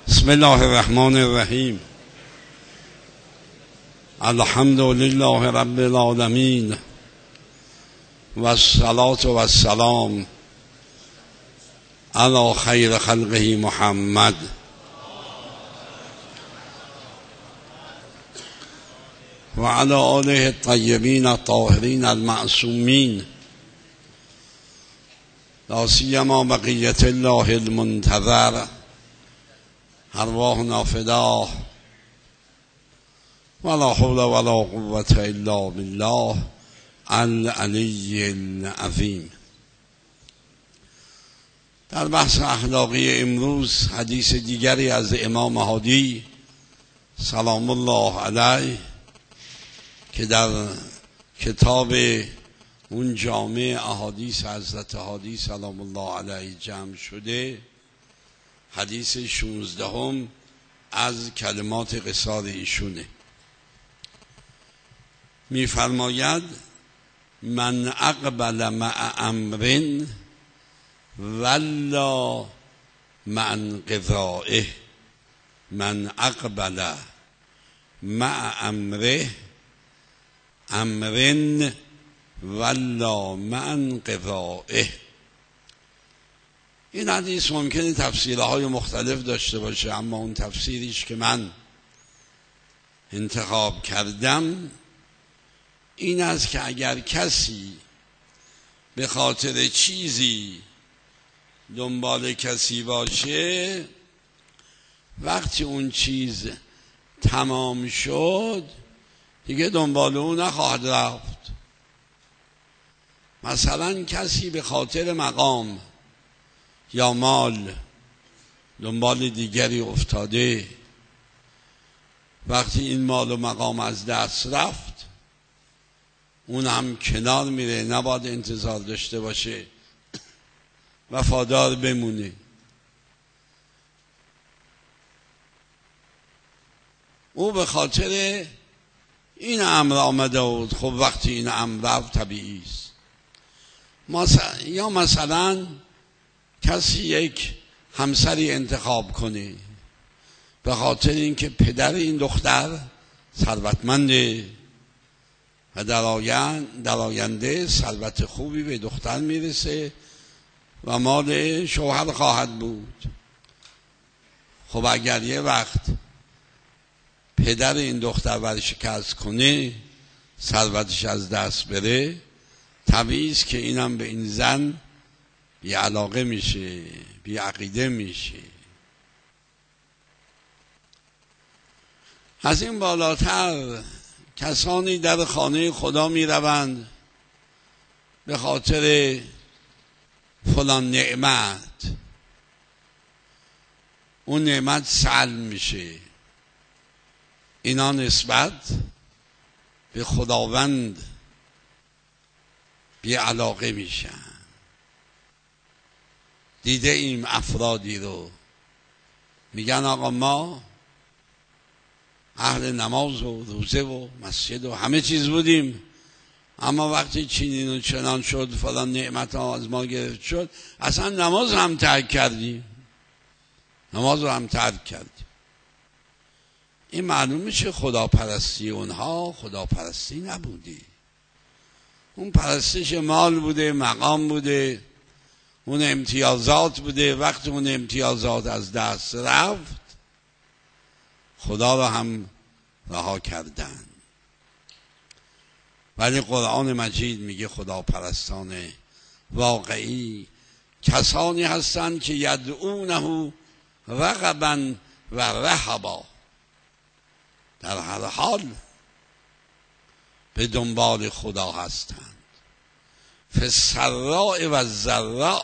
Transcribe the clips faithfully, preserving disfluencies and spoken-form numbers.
بسم الله الرحمن الرحیم. الحمد لله رب العالمین و الصلاة و السلام علی خیر خلقه محمد و علی آله الطیبین الطاهرین المعصومین، لا سیما بقیة الله المنتظر، ارواحنا فداه ولا حول ولا قوة الا بالله العلی العظیم. در بحث اخلاقی امروز حدیث دیگری از امام هادی سلام الله علیه که در کتاب اون جامع احادیث حضرت هادی سلام الله علیه جمع شده، حدیث شانزدهم از کلمات قصار ایشونه. میفرماید من اقبل مع امر ولا مع انقضائه، من اقبل مع امره امر ولا مع انقضائه. این حدیث ممکنه تفسیرهای مختلف داشته باشه، اما اون تفسیریش که من انتخاب کردم این است که اگر کسی به خاطر چیزی دنبال کسی باشه، وقتی اون چیز تمام شد دیگه دنبال اون نخواهد رفت. مثلا کسی به خاطر مقام یا مال دنبال دیگری افتاده، وقتی این مال و مقام از دست رفت اون هم کنار میره، نباید انتظار داشته باشه وفادار بمونه. او به خاطر این امر آمده بود، خب وقتی این امر رفت طبیعی است. مثلا یا مثلا کسی یک همسری انتخاب کنه به خاطر اینکه پدر این دختر ثروتمنده و در آینده در آینده ثروت خوبی به دختر میرسه و مال شوهر خواهد بود. خب اگر یه وقت پدر این دختر ورشکست کنه، ثروتش از دست بره، طبیعی است که اینم به این زن بی علاقه میشه، بی عقیده میشه. از این بالاتر کسانی در خانه خدا می روند به خاطر فلان نعمت، اون نعمت سلب میشه، اینا نسبت به خداوند بی علاقه میشن. دیده ایم افرادی رو میگن آقا ما اهل نماز و روزه و مسجد و همه چیز بودیم، اما وقتی چنین و چنان شد، فلان نعمت ها از ما گرفت شد، اصلا نماز هم ترک کردیم، نماز رو هم ترک کردیم. این معلوم میشه خداپرستی اونها خداپرستی نبوده، اون پرستش مال بوده، مقام بوده، اون امتیازات بوده. وقتی اون امتیازات از دست رفت خدا را هم رها کردن. ولی قرآن مجید میگه خداپرستان واقعی کسانی هستند که یدعونه رغبا و رهبا، در هر حال به دنبال خدا هستند، فی السراء و الضراء،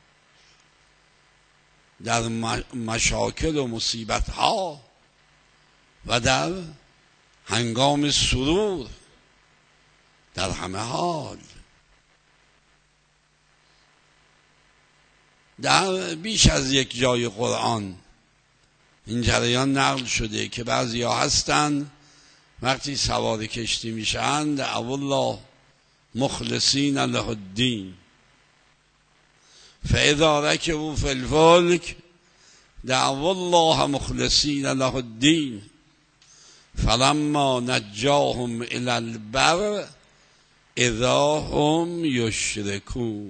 در مشاکل و مصیبت ها و در هنگام سرور، در همه حال. در بیش از یک جای قرآن این جریان نقل شده که بعضی ها هستند وقتی سوار کشتی میشن دعوا الله مخلصین له الدین فاذا رکبوا فی الفلک دعوا الله مخلصین له الدین فلما نجاهم الی البر اذا هم یشرکون.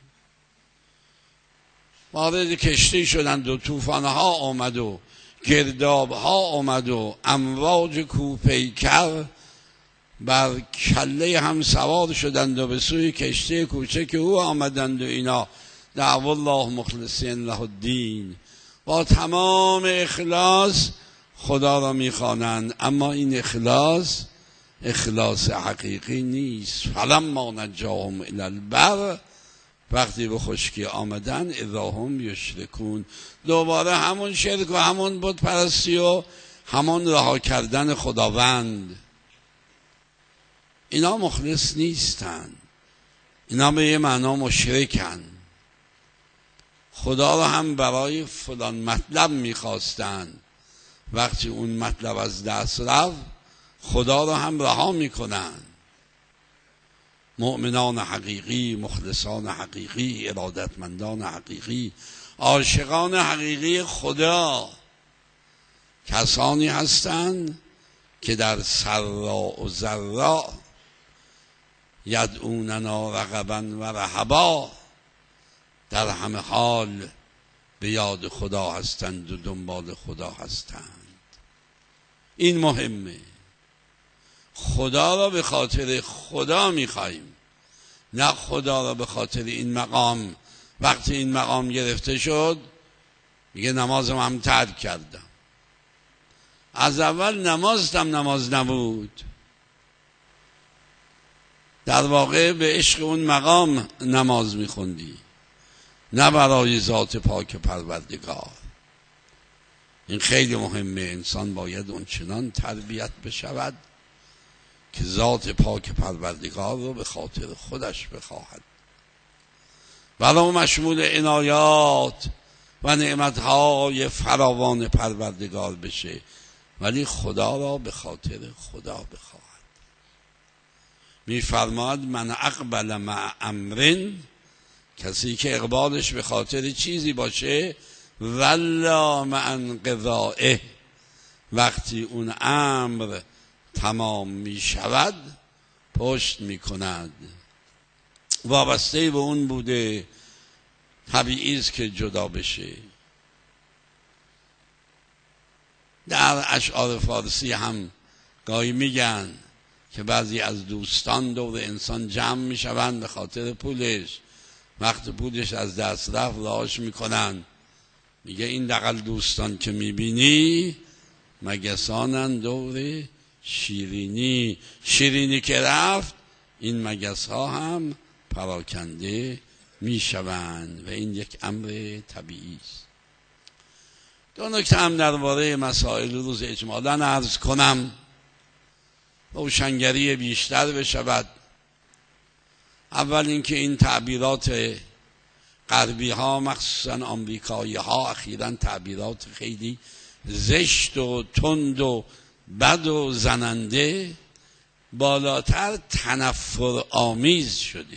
وارد کشتی شدند و طوفانها آمد و گردابها آمد و امواج کوپیکر بر کله هم سوار شدند و به سوی کشتی کوچک او آمدند و اینا دعوا الله مخلصین له الدین با تمام اخلاص خدا را میخوانند، اما این اخلاص اخلاص حقیقی نیست. فلما نجاهم الی البر، وقتی به خشکی آمدن اذا هم یشرکون، دوباره همون شرک و همون بت پرستی و همون رها کردن خداوند. اینا مخلص نیستن، اینا به یه معنا مشرکن. خدا را هم برای فلان مطلب میخواستن، وقتی اون مطلب از دست رفت خدا را هم رها میکنن. مؤمنان حقیقی، مخلصان حقیقی، ارادتمندان حقیقی، عاشقان حقیقی خدا کسانی هستند که در سرا و ضرا یدعوننا رغبا و رهبا، در همه حال به یاد خدا هستند و دنبال خدا هستند. این مهمه. خدا را به خاطر خدا میخواییم، نه خدا را به خاطر این مقام. وقتی این مقام گرفته شد میگه نمازم هم ترک کردم. از اول نمازم نماز نبود، در واقع به عشق اون مقام نماز میخوندی، نه برای ذات پاک پروردگار. این خیلی مهمه. انسان باید اون چنان تربیت بشود که ذات پاک پروردگار رو به خاطر خودش بخواهد، ولو مشمول عنایات و نعمتهای فراوان پروردگار بشه، ولی خدا را به خاطر خدا بخواهد. میفرماد من اقبل مع امرن، کسی که اقبالش به خاطر چیزی باشه، ولا مع انقضائه، وقتی اون امر تمام می شود پشت می کند. وابسته به اون بوده، طبیعی است که جدا بشه. در اشعار فارسی هم گاهی میگن که بعضی از دوستان دور انسان جمع می شوند به خاطر پولش، وقت پولش از دست رفت رهاش میکنن. میگه این دقل دوستان که میبینی مگسانن دور شیرینی، شیرینی که رفت این مگس ها هم پراکنده میشوند و این یک امر طبیعی است. دو نکته هم درباره مسائل روز اجمالا عرض کنم، روشنگری بیشتر بشود. اول اینکه این تعبیرات غربی ها مخصوصا آمریکایی ها اخیراً تعبیرات خیلی زشت و تند و بد و زننده، بالاتر تنفر آمیز شده.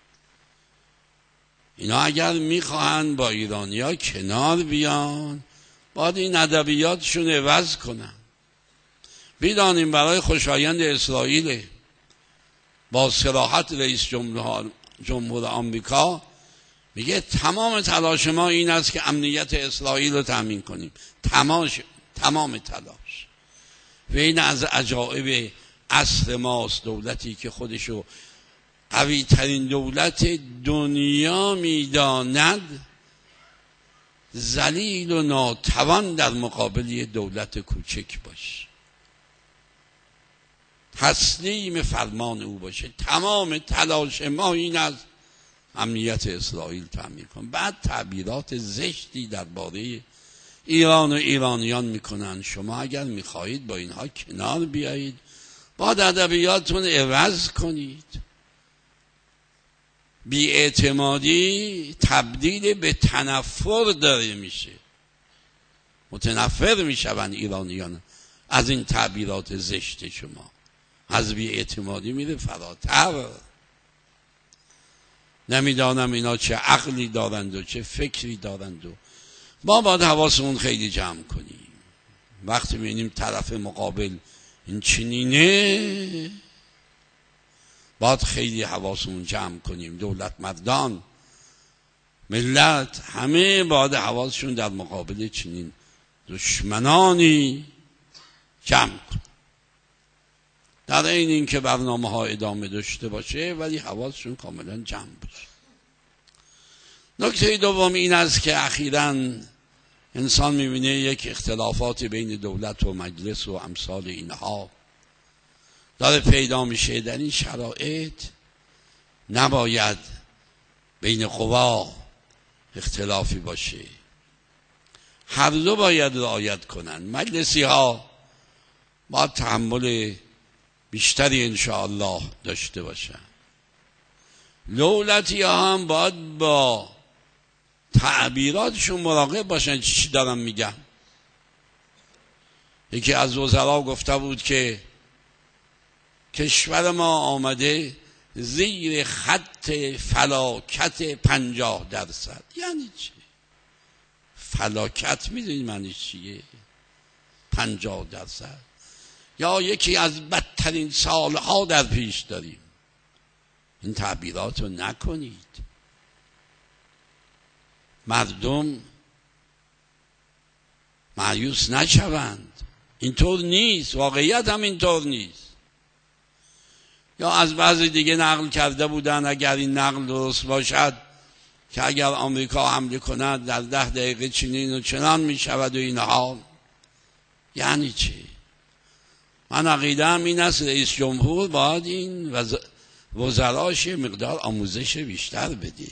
اینا اگر میخواهند با ایرانی ها کنار بیان باید این ادبیاتشون عوض کنن. بدانیم برای خوشایند اسرائیل. با صراحت رئیس جمهور, جمهور آمریکا میگه تمام تلاش ما این است که امنیت اسرائیل رو تامین کنیم. تماش تمام تلاش. و این از عجایب عصر ماست، دولتی که خودشو قوی ترین دولت دنیا میداند ذلیل و ناتوان در مقابل دولت کوچک باشه، تسلیم فرمان او باشه. تمام تلاش ما این است امنیت اسرائیل تامین کن. بعد تعبیرات زشتی درباره ایران و ایرانیان میکنن. شما اگر میخواهید با اینها کنار بیایید باید ادبیاتتون عوض کنید. بی‌اعتمادی تبدیل به تنفر داره میشه، متنفر میشون ایرانیان از این تعبیرات زشت شما. از بی‌اعتمادی میره فراتر. نمیدانم اینا چه عقلی دارند و چه فکری دارند و ما باید حواسمون خیلی جمع کنیم وقتی ببینیم طرف مقابل این چنینه، باید خیلی حواسمون جمع کنیم. دولت مردان، ملت، همه باید حواسشون در مقابل چنین دشمنانی جمع کن، در این این که برنامه ها ادامه داشته باشه ولی حواسشون کاملا جمع باشه. نکته دوم این است که اخیراً انسان میبینه یک اختلافات بین دولت و مجلس و امثال اینها داره پیدا میشه. در این شرایط نباید بین قوا اختلافی باشه، هر دو باید رعایت کنن. مجلسی ها باید تحمل بیشتری انشاءالله داشته باشن، دولتی ها هم باید با تعبیراتشون مراقب باشن چی دارم میگم. یکی از وزرا گفته بود که کشور ما آمده زیر خط فلاکت پنجاه درصد. یعنی چی؟ فلاکت میدونی معنی چیه؟ پنجاه درصد. یا یکی از بدترین سالها در پیش داریم. این تعبیرات رو نکنید، مردم مایوس نشوند. اینطور نیست، واقعیت هم اینطور نیست. یا از بعضی دیگه نقل کرده بودن اگر این نقل درست باشد که اگر آمریکا حمله کند در ده دقیقه چنین و چنان می شود و اینها. یعنی چی؟ من عقیده‌ام این است رئیس جمهور باید این وز... وزراش مقدار آموزش بیشتر بده.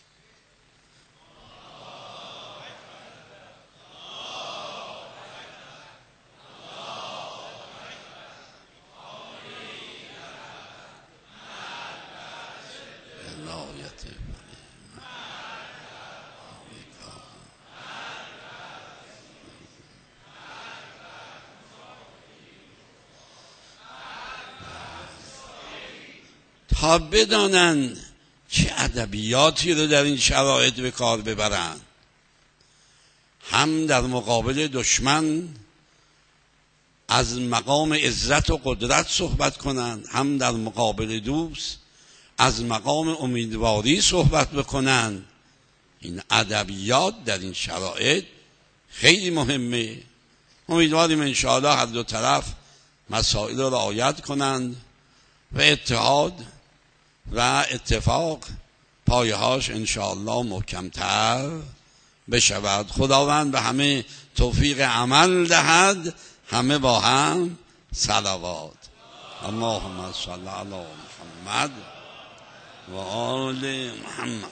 تا بدانن چه ادبیاتی رو در این شرایط به کار ببرن، هم در مقابل دشمن از مقام عزت و قدرت صحبت کنن، هم در مقابل دوست از مقام امیدواری صحبت بکنن. این ادبیات در این شرایط خیلی مهمه. امیدواریم انشاءالله هر دو طرف مسائل رو رعایت کنند و اتحاد و اتفاق پایه‌هاش انشاءالله محکم‌تر بشود. خداوند به همه توفیق عمل دهد. همه با هم صلوات. اللهم صل علی محمد و آل محمد.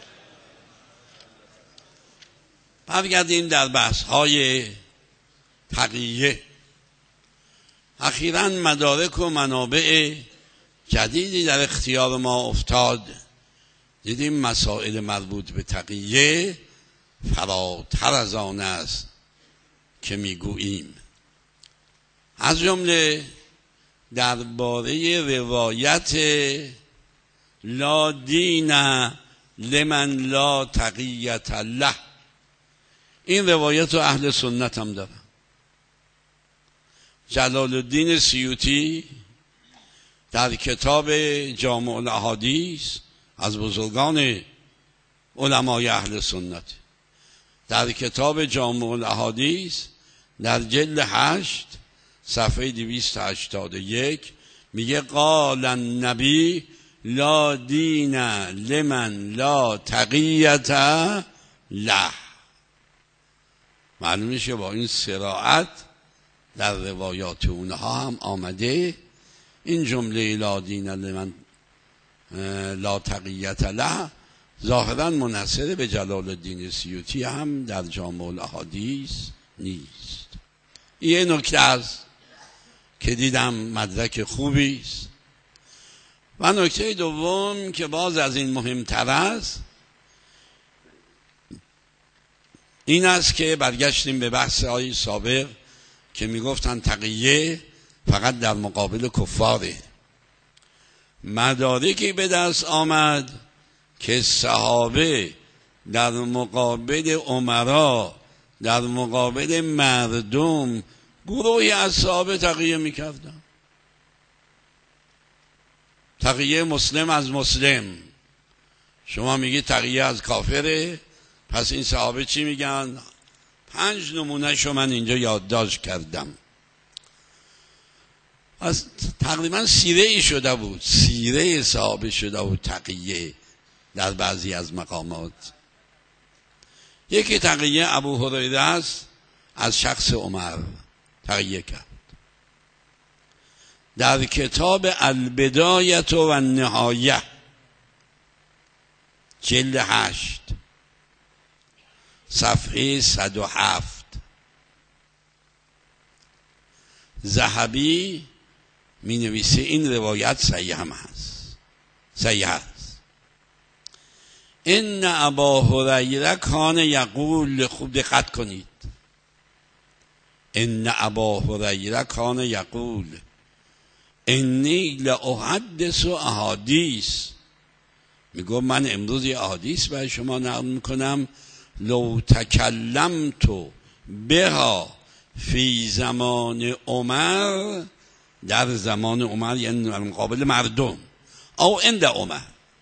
برگردیم در بحث‌های تقیه. اخیراً مدارک و منابع جدیدی در اختیار ما افتاد. دیدیم مسائل مربوط به تقیه فراتر از آن است که میگوییم. از جمله درباره روایت لا دین لمن لا تقیت له، این روایت رو اهل سنت هم دارن. جلال الدین سیوطی در کتاب جامع الاحادیث از بزرگان علمای اهل سنت، در کتاب جامع الاحادیث در جلد هشت صفحه دویست و هشتاد و یک میگه قال النبی لا دین لمن لا تقیت له. معلوم میشه با این صراحت در روایات اونها هم آمده این جمله لا دین لمن لا تقیت له ظاهرا منحصر به جلال الدین سیوطی هم در جامع الاحادیث نیست. یه نکته است که دیدم مدرک خوبی است. و نکته دوم که باز از این مهمتر است این است که برگشتیم به بحث های سابق که میگفتن تقیه فقط در مقابل کفاره. مدارکی به دست آمد که صحابه در مقابل امرا در مقابل مردم گروهی از صحابه تقیه میکردن. تقیه مسلم از مسلم. شما میگی تقیه از کافره، پس این صحابه چی میگن؟ پنج نمونه شو من اینجا یادداشت کردم. از تقریبا سیره ای شده بود، سیره صحابه شده بود تقیه در بعضی از مقامات. یکی تقیه ابو هریره است، از شخص عمر تقیه کرد. در کتاب البدایه و النهایه جلد هشت صفحه صد و هفت ذهبی می نویسه این روایت صحیح هم هست، صحیح هست. ان ابا هریره کان یقول، خوب دقت کنید، ان ابا هریره کان یقول انی لاحدث احادیث، میگو من امروز یه احادیث برای شما نقل میکنم، لو تکلمت بها فی زمان عمر، در زمان عمر یعنی در مقابل مردم، او عند عمر،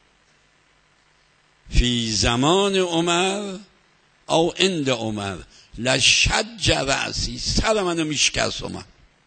فی زمان عمر او عند عمر لشج رأسی، سر منو میشکست عمر.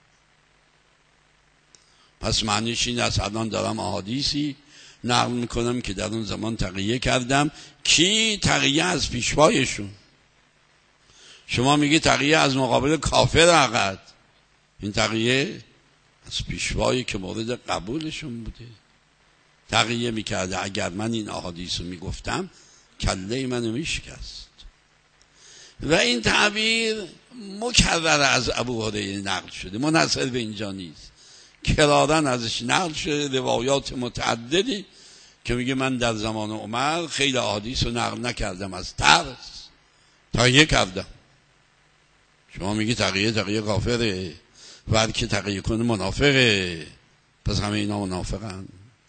پس معنیش این است الان دارم احادیثی نقل میکنم که در اون زمان تقیه کردم. کی؟ تقیه از پیشوایشون. شما میگی تقیه از مقابل کافر عقد، این تقیه از پیشوایی که مورد قبولشون بوده. تقیه میکرده اگر من این احادیث رو میگفتم کله منو میشکست. و این تعبیر مکرر از ابو هریره نقل شده، منحصر به اینجا نیست، کرارن ازش نقل شده روایات متعددی که میگه من در زمان عمر خیلی احادیث رو نقل نکردم، از ترس تقیه کردم. شما میگی تقیه تقیه کافره، و که تقیه کنه منافقه، پس همه اینا منافقن.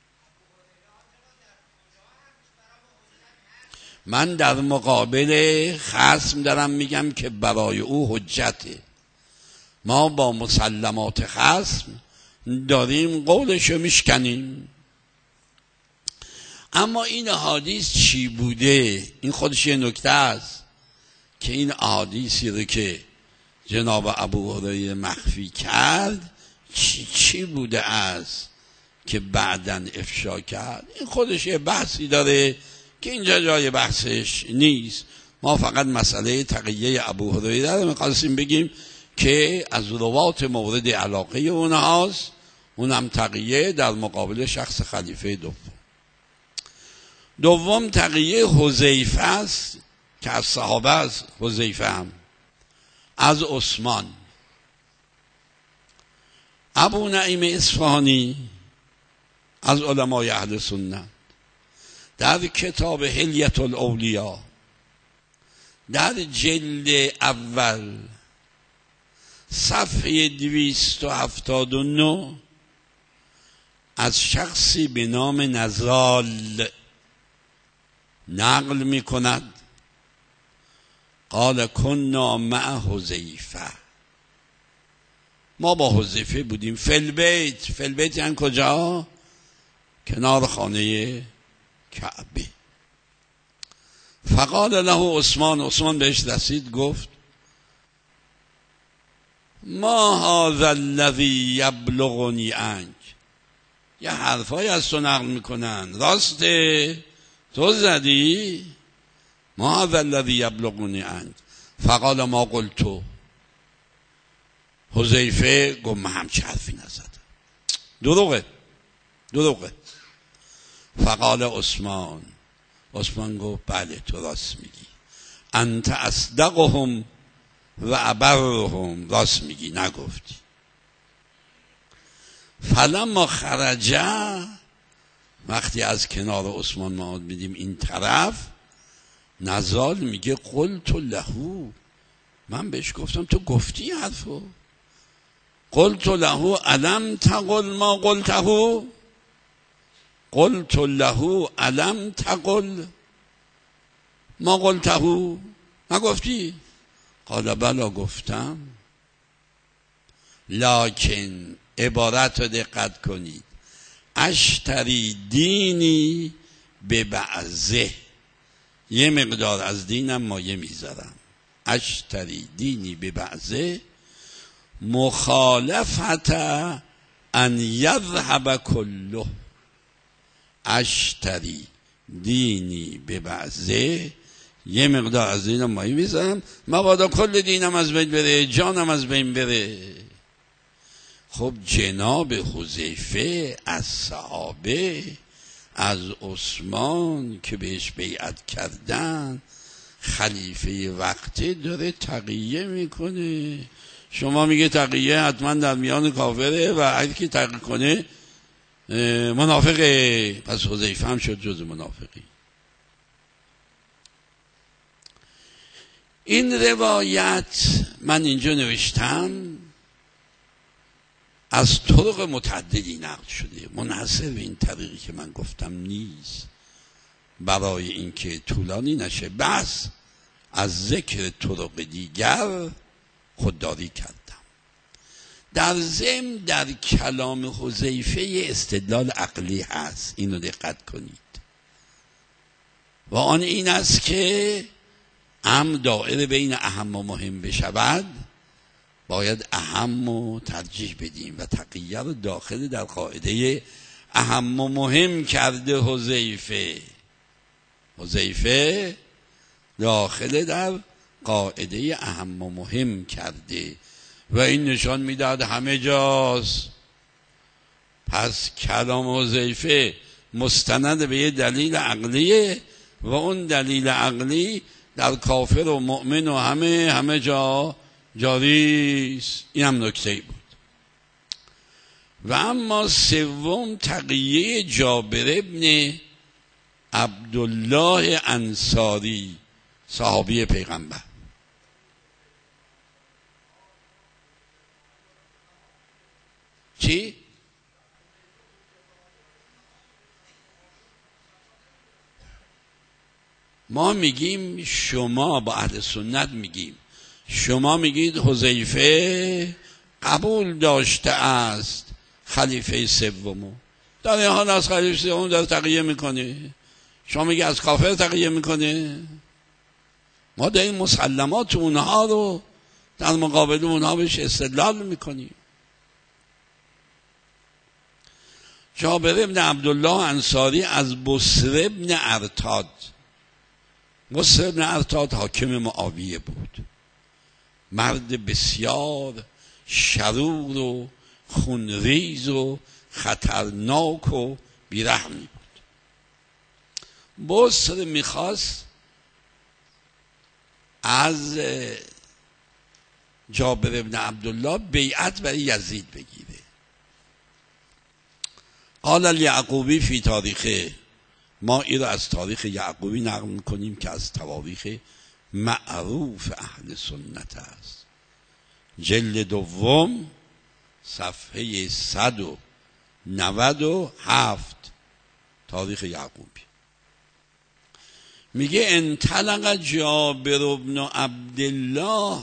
من در مقابل خصم دارم میگم که برای او حجته، ما با مسلمات خصم داریم قولشو میشکنیم. اما این احادیث چی بوده؟ این خودش یه نکته است که این احادیثی رو که جناب ابو هریره مخفی کرد چی چی بوده است که بعداً افشا کرد. این خودش یه بحثی داره که اینجا جای بحثش نیست. ما فقط مسئله تقیه ابو هریره رو می‌خواستیم بگیم که از روات مورد علاقه اونهاست، اونم تقیه در مقابل شخص خلیفه دوم. دوم تقیه حذیفه است که از صحابه است. حذیفه هم از عثمان. ابو نعیم اصفهانی از علمای اهل سنت در کتاب حلیة الاولیاء در جلد اول صفحه دویست و هفتاد و نه از شخصی به نام نزال نقل می کند قال کنا مع حذیفه، ما با حذیفه بودیم فی البیت. فی البیت یعنی کجا؟ کنار خانه کعبه. فقال له عثمان، عثمان بهش رسید گفت ما هذا الذی یبلغنی عنک، یه حرفای از تو نقل میکنن، راسته؟ تو زدی؟ ما هذا الذی یبلغنی عنک. فقال ما قلت. حذیفه گفت من همچه حرفی نزدم، دروغه دروغه. فقال عثمان، عثمان گفت بله تو راست میگی، انت اصدقهم و ابرهم، راست میگی نگفتی. فلما خرجه، وقتی از کنار عثمان ما میدیم این طرف، نزال میگه قلت له، من بهش گفتم تو گفتی حرفو. قلت له الم تقل ما قلته، قلت له الم تقل ما قلته، نگفتی؟ قال بلا گفتم، لکن عبارت رو دقت کنید، اشتری دینی به بعضه، یه مقدار از دینم مایه میذارم. اشتری دینی به بعضه مخالفت ان یذهب کله. اشتری دینی به بعضه، یه مقدار از دینم مایه میذارم مبادا کل دینم از بین بره، جانم از بین بره. خب جناب حذیفه از صحابه، از عثمان که بهش بیعت کردن، خلیفه وقته، داره تقیه میکنه. شما میگه تقیه حتما در میان کافره و هر کی تقیه کنه منافقه، پس حذیفه هم شد جز منافقی. این روایت من اینجا نوشتم از طرق متعددی نقل شده، منحصر به این طریقی که من گفتم نیست، برای اینکه طولانی نشه بس از ذکر طرق دیگر خودداری کردم. در ضمن در کلام حذیفه استدلال عقلی هست، اینو دقت کنید، و آن این است که امر دائره بین اهم و مهم بشود، باید اهم و ترجیح بدیم و تقیه رو داخل در قاعده اهم و مهم کرده حذیفه. حذیفه داخل در قاعده اهم و مهم کرده و این نشان میداد همه جاست. پس کلام حذیفه مستند به یه دلیل عقلیه و اون دلیل عقلی در کافر و مؤمن و همه همه جا جاری است. این هم نکته بود. و اما سوم تقیه جابر ابن عبدالله انصاری، صحابی پیغمبر. چی؟ ما میگیم، شما با اهل سنت میگیم، شما میگید حذیفه قبول داشته است خلیفه سومو، در این حال از خلیفه سوم داره تقیه میکنه، شما میگی از کافر تقیه میکنه. ما در این مسلمات اونها رو در مقابل اونها بهش استدلال میکنیم. جابر ابن عبدالله انصاری از بصر ابن ارتاد، بصر ابن ارتاد حاکم معاویه بود، مرد بسیار شرور و خونریز و خطرناک و بیرحمی بود. بصر میخواست از جابر ابن عبدالله بیعت برای یزید بگیره. قال الیعقوبی فی تاریخه، ما این رو از تاریخ یعقوبی نقل میکنیم که از تواریخ معروف اهل سنت است، جلد دوم صفحه صد و نود و هفت، تاریخ یعقوبی. میگه انطلق جابر بن عبدالله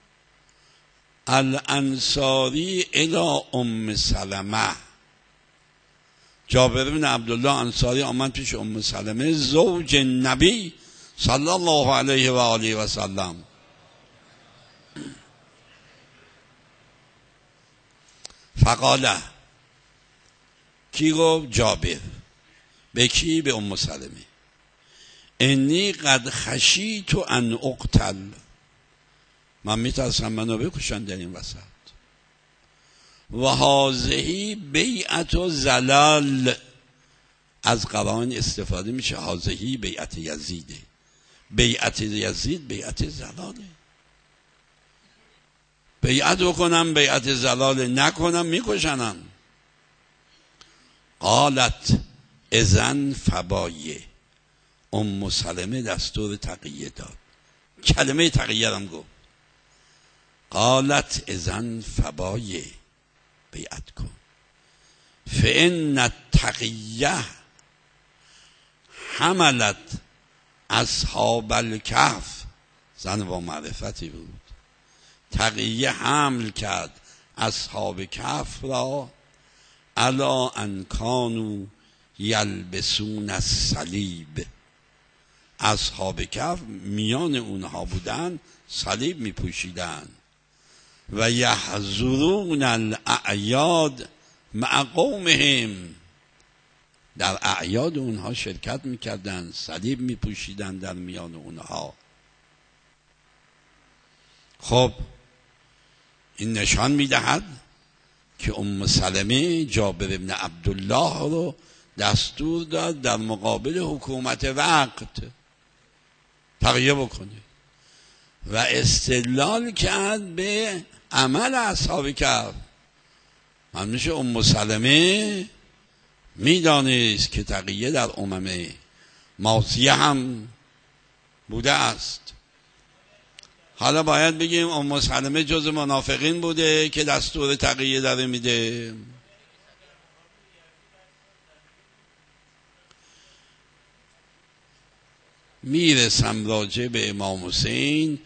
الانصاری الی ام سلمه. جابر بن عبدالله انصاری آمد پیش ام سلمه زوج نبی صلی الله علیه و آله و سلم. فقاله، کی گفت؟ جابر. به کی؟ به ام سلمه. انی قد خشیت ان اقتل، من میترسم منو بکشن در این وسط. و هذه بیعت و زلال، از قرآن استفاده میشه، هذه بیعت یزیده، بیعت یزید بیعت زلاله. بیعت بکنم بیعت زلال نکنم میکشنم. قالت اذن فبایه، ام سلمه دستور تقیه داد، کلمه تقیه هم گفت. قالت اذن فبایه، بیعت کن. فان التقیه حملت اصحاب الکهف، زن با معرفتی بود، تقیه حمل کرد اصحاب کهف را الا ان کانوا یلبسون الصلیب. اصحاب کهف میان اونها بودن، صلیب می پوشیدن. و یحضرون الاعیاد مع قومهم، در اعیاد اونها شرکت میکردن، صلیب میپوشیدن در میان اونها. خب این نشان میدهد که ام سلمه جابر ابن عبدالله رو دستور داد در مقابل حکومت وقت تقیه بکنه و استدلال کرد به عمل اصحاب کهف. من میشه ام سلمه میدانست که تقیه در امم ماضیه هم بوده است. حالا باید بگیم ام سلمه جز منافقین بوده که دستور تقیه داره میده. میرسم راجع به امام حسین.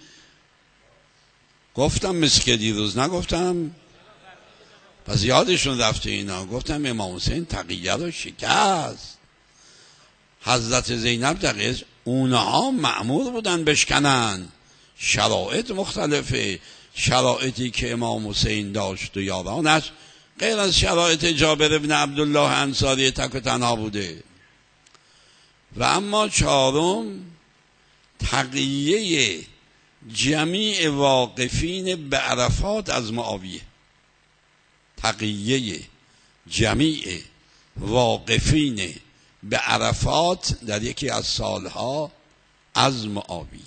گفتم مثل که دیروز نگفتم، پس یادشون رفته اینا. گفتم امام حسین تقیه رو شکست. حضرت زینب تقیه، اونها مأمور بودن بشکنن. شرایط مختلفه، شرایطی که امام حسین داشت و یارانش غیر از شرایط جابر ابن عبدالله انصاری تک و تنها بوده. و اما چهارم تقیه جمیع واقفین به عرفات از معاویه. تقیه جمیع واقفین به عرفات در یکی از سالها از معاویه.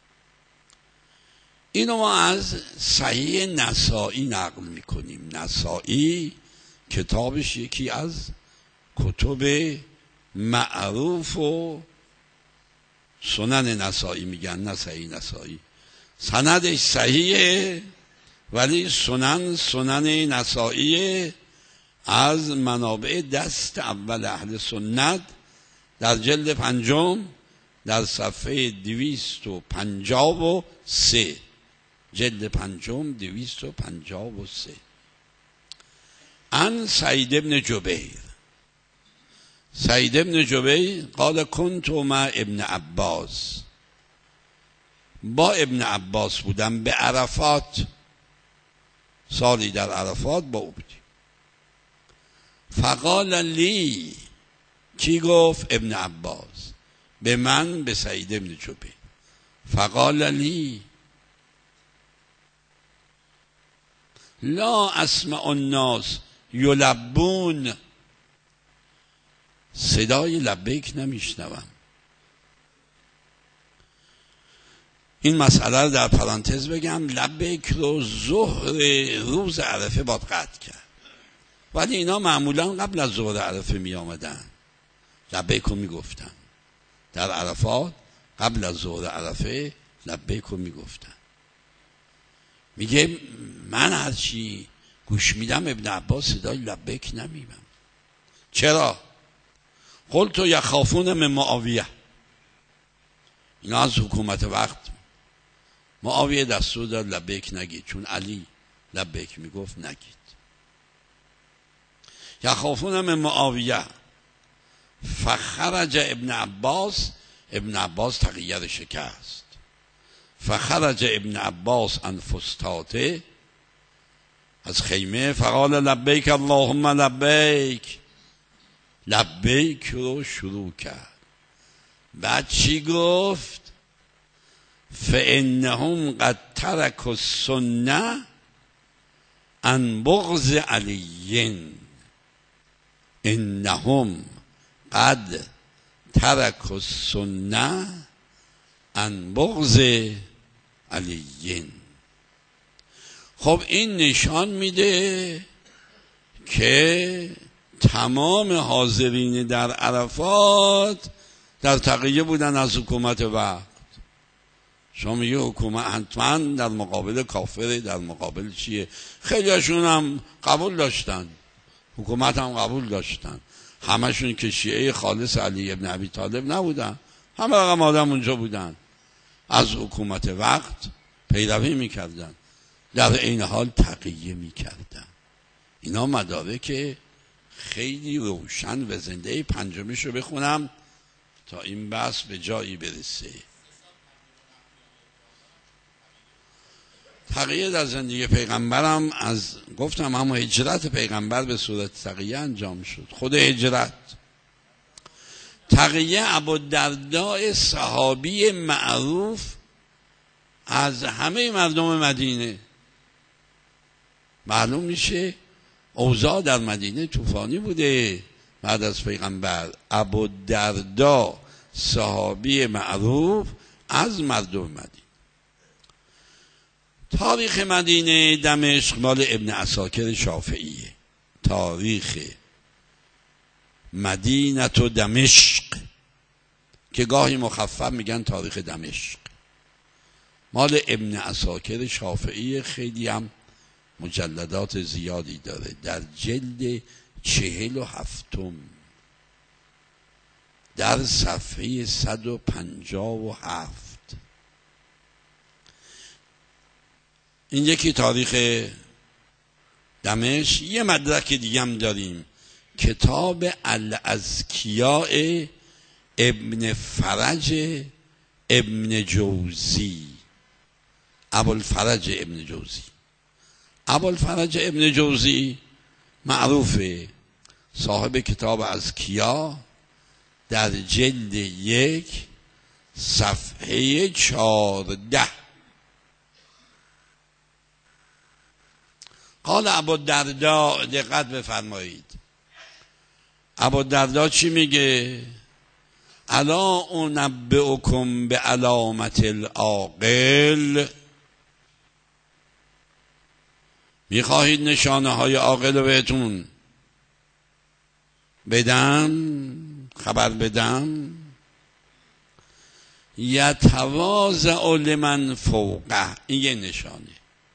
اینو ما از صحیح نسائی نقل میکنیم. نسائی کتابش یکی از کتب معروف و سنن نسائی میگن، نه صحیح نسائی. سندش صحیحه ولی سنن سنن نسائی از منابع دست اول اهل سنت در جلد پنجم در صفحه دویست و پنجاه و سه، جلد پنجم دویست و پنجاه و سه. عن سعید ابن جبیر، سعید ابن جبیر قال کنت مع ابن عباس، با ابن عباس بودم به عرفات، سالی در عرفات با او بودیم. فقال لی، کی گفت؟ ابن عباس به من، به سعید ابن جبیر. فقال لی لا اسمع الناس یلبون، صدای لبیک نمیشنوم. این مسئله رو در پرانتز بگم، لبیک رو ظهر روز عرفه باید قطع کرد، ولی اینا معمولا قبل از ظهر عرفه می آمدن لبیک رو می گفتن. در عرفات قبل از ظهر عرفه لبیک رو می گفتن. میگه من هرچی گوش میدم ابن عباس صدای لبیک نمیبم. چرا؟ قلت یخافون من معاویه، اینا از حکومت وقت. معاویه دستور داد لبیک نگید، چون علی لبیک میگفت نگید. یخافون من معاویه. فخرج ابن عباس، ابن عباس تقیه شکست. فخرج ابن عباس عن فستاته، از خیمه، فقال لبیک اللهم لبیک، لبیک رو شروع کرد. بعد چی گفت؟ فانهم قد ترکوا السنه عن بغض علی، انهم قد ترکوا السنه عن بغض علی. خب این نشان میده که تمام حاضرین در عرفات در تقیه بودن از حکومت وقت. شما میگه حکومت حتما در مقابل کافر، در مقابل چیه؟ خیلی هاشون هم قبول داشتن، حکومت هم قبول داشتن، همشون که شیعه خالص علی ابن ابی طالب نبودن، همه رقم آدم اونجا بودن، از حکومت وقت پیروی میکردن. در این حال تقیه میکردن. اینا مدارک خیلی روشن و زنده. پنجمش رو بخونم تا این بحث به جایی برسه. تقیه در زندگی پیغمبرم از گفتم همون هجرت پیغمبر به صورت تقیه انجام شد. خود هجرت تقیه ابوالدرداء صحابی معروف از همه مردم مدینه. معلوم میشه اوضاع در مدینه طوفانی بوده بعد از پیغمبر. ابوالدرداء صحابی معروف از مردم مدینه. تاریخ مدینه دمشق مال ابن عساکر شافعیه. تاریخ مدینه و دمشق که گاهی مخفف میگن تاریخ دمشق، مال ابن عساکر شافعی. خیلی هم مجلدات زیادی داره. در جلد چهل و هفتم در صفحه صد و پنجاه و هفت. این یکی تاریخ دمشق. یه مدرک دیگه هم داریم، کتاب الازکیاء ابن فرج ابن جوزی، ابوالفرج ابن جوزی. ابوالفرج ابن جوزی معروفه، صاحب کتاب ازکیا، در جلد یک صفحه چهارده. قال ابوالدرداء، دقت بفرمایید، ابوالدرداء چی میگه؟ الا انبئکم به علامت العاقل، میخواهید نشانه های عاقل رو بهتون بدم، خبر بدم؟ یتواضع لمن فوقه، این یه نشانه.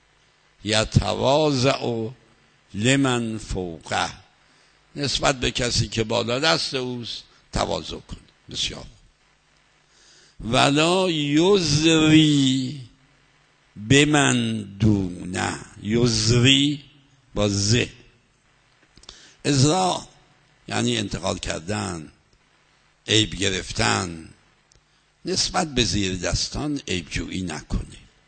یتواضع لمن فوقه، نسبت به کسی که بالا دست اوست تواضع کن. بسیار. ولا یزری بمن دونه، یزری با ز، ازرا یعنی انتقال کردن، عیب گرفتن. نسبت به زیر دستان عیب جویی نکنه،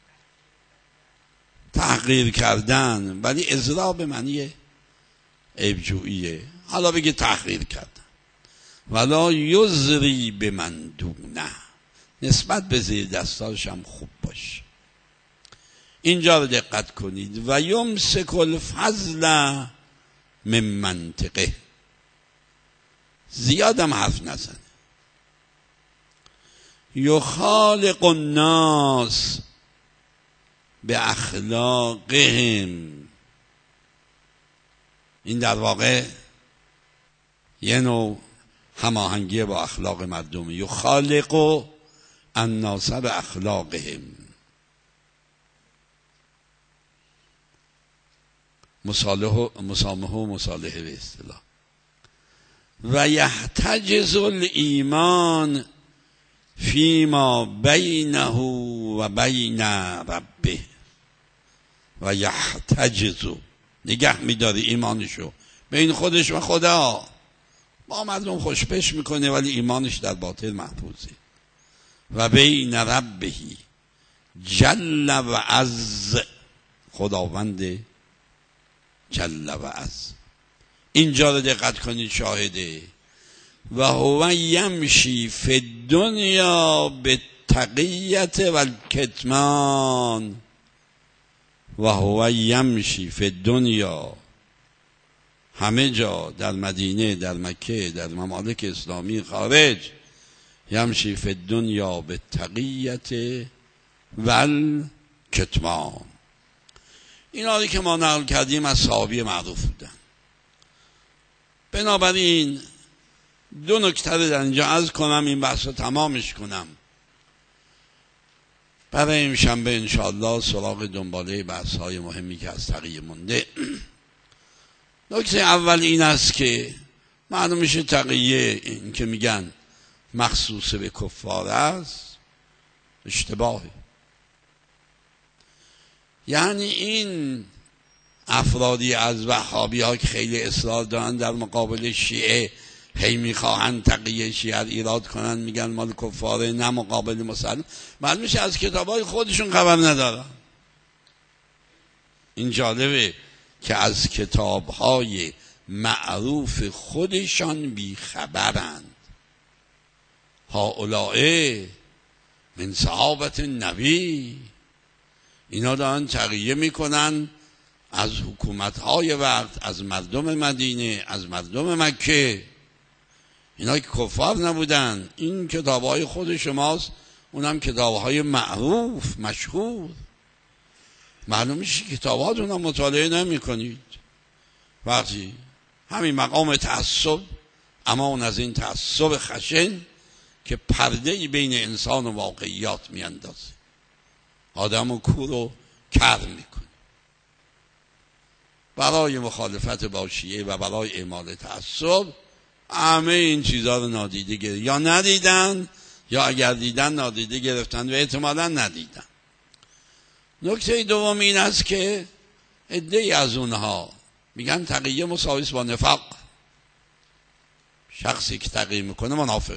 تحقیر کردن. ولی ازرا به معنی عیب جوییه، حالا بگه تحقیر کردن. ولا یزری به من دونه، نسبت به زیر دستانش هم خوب باش. اینجا رو دقت کنید. و یمسک الفضل من منطقه، زیادم حرف نزنه. یخالق الناس به اخلاقهم، این در واقع یه نوع هماهنگی با اخلاق مردم. یخالق الناس به اخلاقهم، مصالحه مسامحه و مصالحه به اصطلاح. و یحتجز الایمان فیما بینه و بین ربه، و یحتجز، نگه میداره ایمانشو بین خودش و خدا. با مردم خوشپش میکنه ولی ایمانش در باطن محفوظه. و بین ربه جل و عز، خداوند جل و عز. اینجا رو دقت کنید، شاهده. و هو یمشی فی الدنیا بالتقیة والکتمان، و هو یمشی فی الدنیا، همه جا در مدینه، در مکه، در ممالک اسلامی خارج، یمشی فی الدنیا بالتقیة والکتمان. اینا که ما نقل کردیم از صحابی معروف بودن. بنابراین دو نکته در اینجا عرض کنم، این بحث رو تمامش کنم. برای این شنبه انشاءالله سراغ دنباله بحث های مهمی که از تقیه مونده. نکته اول این است که معلوم میشه تقیه، این که میگن مخصوص به کفار است، اشتباهه. یعنی این افرادی از وهابی ها که خیلی اصرار دارن در مقابل شیعه هی میخواهند تقیه شیعه ایراد کنن، میگن مال کفاره، نه مقابل مسلم، معلوم میشه از کتابای خودشون خبر ندارن. این جالبه که از کتابهای معروف خودشان بیخبرند. هؤلاء من صحابت النبی، اینا دارن تقیه میکنن از حکومتهای وقت، از مردم مدینه، از مردم مکه. اینا که کفار نبودن. این کتابهای خود شماست، اونم کتابهای معروف مشهور. معلوم میشه کتاباتون هم مطالعه نمی کنید. وقتی همین مقام تعصب، اما اون از این تعصب خشن که پرده‌ای بین انسان و واقعیات میاندازه، آدم و کور رو کر میکنه. برای مخالفت با شیعه و برای اعمال تعصب همه این چیزها رو نادیده گرفتن، یا ندیدن یا اگر دیدن نادیده گرفتن و احتمالا ندیدن. نکته دوم این است که عده‌ای از اونها میگن تقیه مساوی است با نفاق. شخصی که تقیه میکنه منافقه.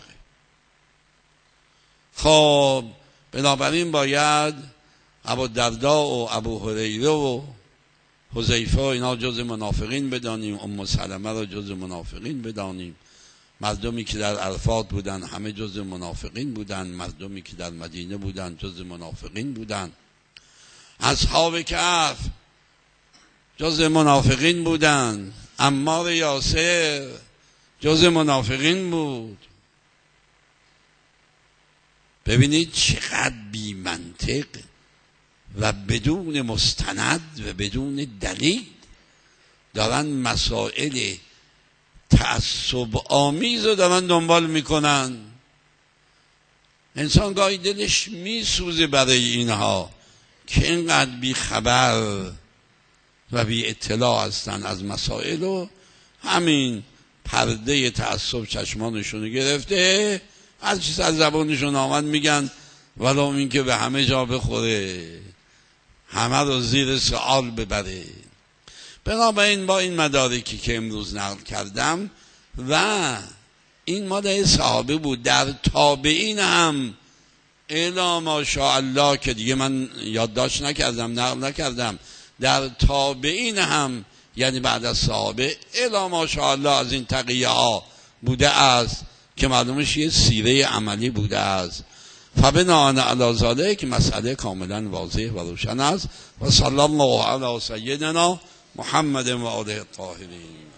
خب بنابراین باید ابو الدرداء و ابو هریره و حذیفه اینا جز منافقین بدانیم، ام سلمه را جز منافقین بدانیم، مردمی که در عرفات بودن همه جز منافقین بودن، مردمی که در مدینه بودن جز منافقین بودن، اصحاب کهف جز منافقین بودن، عمار یاسر جز منافقین بود. ببینید چقدر بی منطق و بدون مستند و بدون دلیل دارن مسائل تعصب آمیز رو دارن دنبال میکنن. انسان گاهی دلش میسوزه برای اینها که اینقدر بی خبر و بی اطلاع هستن از مسائل و همین پرده تعصب چشمانشون گرفته، هر چیز از زبانشون آمد میگن، ولو این که به همه جا بخوره، همه رو زیر سوال ببره. بنابراین با این مدارکی که امروز نقل کردم و این مال صحابه بود، در تابعین هم الا ماشاءالله که دیگه من یادداشت نکردم نقل نکردم، در تابعین هم یعنی بعد از صحابه الا ماشاءالله از این تقیه ها بوده است که معلومش یه سیره عملی بوده است. فبناء علی ذلک که مسئله کاملا واضح و روشن است. و صلی الله علی سیدنا محمد و آله الطاهرین.